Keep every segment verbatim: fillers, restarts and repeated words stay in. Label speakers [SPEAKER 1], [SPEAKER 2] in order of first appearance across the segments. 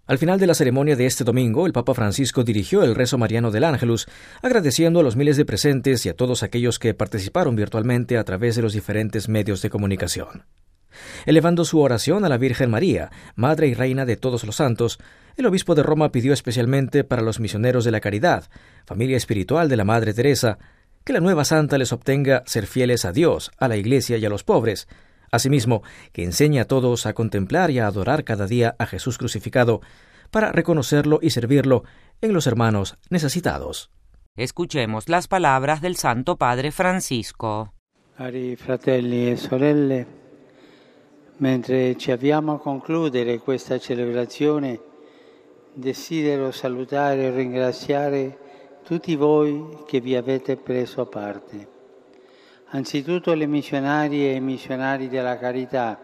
[SPEAKER 1] Al final de la ceremonia de este domingo, el Papa Francisco dirigió el rezo mariano del Ángelus, agradeciendo a los miles de presentes y a todos aquellos que participaron virtualmente a través de los diferentes medios de comunicación. Elevando su oración a la Virgen María, Madre y Reina de todos los santos, el obispo de Roma pidió especialmente para los misioneros de la caridad, familia espiritual de la Madre Teresa, que la nueva santa les obtenga ser fieles a Dios, a la Iglesia y a los pobres. Asimismo, que enseñe a todos a contemplar y a adorar cada día a Jesús crucificado, para reconocerlo y servirlo en los hermanos necesitados.
[SPEAKER 2] Escuchemos las palabras del Santo Padre Francisco.
[SPEAKER 3] Cari fratelli e sorelle, mentre ci avviamo a concludere questa celebrazione, desidero salutare e ringraziare tutti voi che vi avete preso parte. Anzitutto le missionarie e missionari della carità.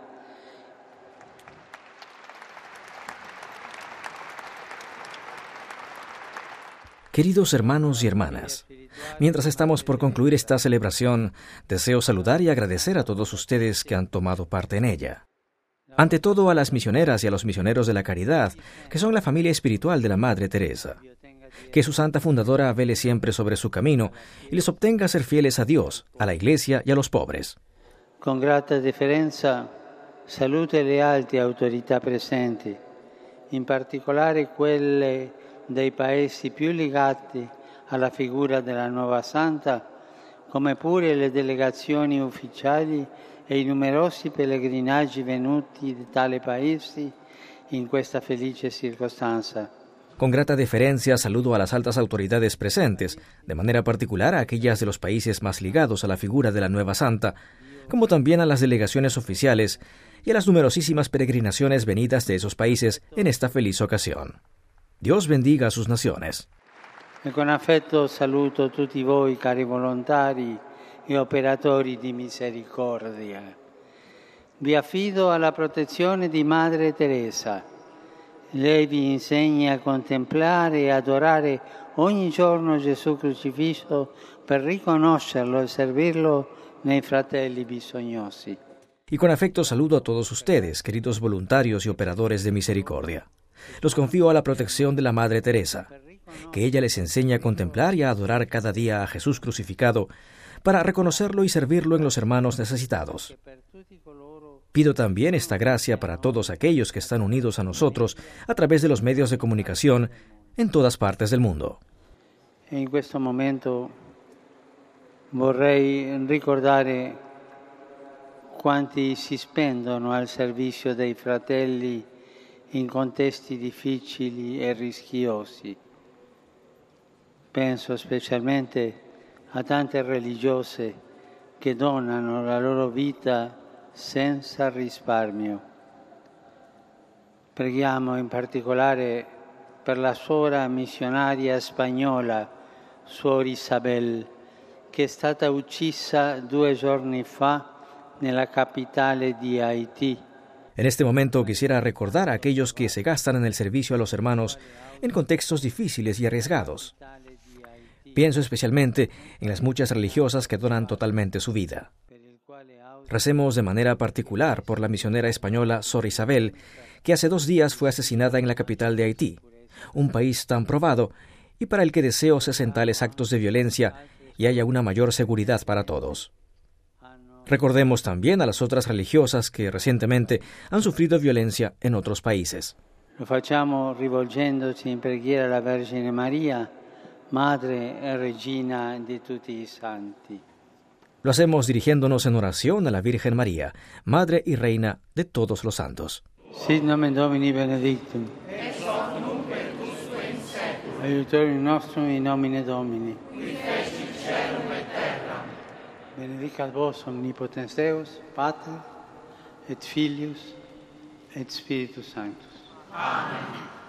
[SPEAKER 1] Queridos hermanos y hermanas, mientras estamos por concluir esta celebración, deseo saludar y agradecer a todos ustedes que han tomado parte en ella. Ante todo a las misioneras y a los misioneros de la caridad, que son la familia espiritual de la Madre Teresa. Que su santa fundadora vele siempre sobre su camino y les obtenga ser fieles a Dios, a la Iglesia y a los pobres.
[SPEAKER 3] Con grata deferenza saluto le alte autorità presenti, in particolare quelle dei paesi più legati alla figura della nuova santa, come pure le delegazioni ufficiali e i numerosi pellegrinaggi venuti da tali paesi in questa felice circostanza.
[SPEAKER 1] Con grata deferencia saludo a las altas autoridades presentes, de manera particular a aquellas de los países más ligados a la figura de la nueva santa, como también a las delegaciones oficiales y a las numerosísimas peregrinaciones venidas de esos países en esta feliz ocasión. Dios bendiga a sus naciones.
[SPEAKER 3] E con affetto saluto tutti voi, cari volontari e operatori di misericordia. Vi affido alla protezione di Madre Teresa. Lei vi insegna a contemplare e adorare ogni giorno Gesù crocifisso per riconoscerlo e servirlo nei fratelli bisognosi.
[SPEAKER 1] Y con afecto saludo a todos ustedes, queridos voluntarios y operadores de misericordia. Los confío a la protección de la Madre Teresa, que ella les enseñe a contemplar y a adorar cada día a Jesús crucificado, para reconocerlo y servirlo en los hermanos necesitados. Pido también esta gracia para todos aquellos que están unidos a nosotros a través de los medios de comunicación en todas partes del mundo.
[SPEAKER 3] En questo momento vorrei ricordare quanti si spendono al servizio dei fratelli in contesti difficili e rischiosi. Penso specialmente a tante religiose che donano la loro vita senza risparmio. Preghiamo in particolare per la suora missionaria spagnola, Suor Isabel, che è stata uccisa due giorni fa nella capitale di Haití.
[SPEAKER 1] En este momento quisiera recordar a aquellos que se gastan en el servicio a los hermanos en contextos difíciles y arriesgados. Pienso especialmente en las muchas religiosas que donan totalmente su vida. Recemos de manera particular por la misionera española Sor Isabel, que hace dos días fue asesinada en la capital de Haití, un país tan probado y para el que deseo cesen tales actos de violencia y haya una mayor seguridad para todos. Recordemos también a las otras religiosas que recientemente han sufrido violencia en otros países.
[SPEAKER 3] Lo facciamo rivolgendoci in preghiera alla Vergine Maria, Madre e Regina di tutti i santi.
[SPEAKER 1] Lo hacemos dirigiéndonos en oración a la Virgen María, Madre y Reina de todos los santos.
[SPEAKER 3] Sit nomen Domini benedictum.
[SPEAKER 4] Ex hoc nunc et usque in seculum.
[SPEAKER 3] Aiutorium nostrum in nomine Domini.
[SPEAKER 4] Qui fecit caelum et terram.
[SPEAKER 3] Benedicat vos omnipotens Deus, Pater et Filius et Spiritus Sanctus.
[SPEAKER 4] Amen.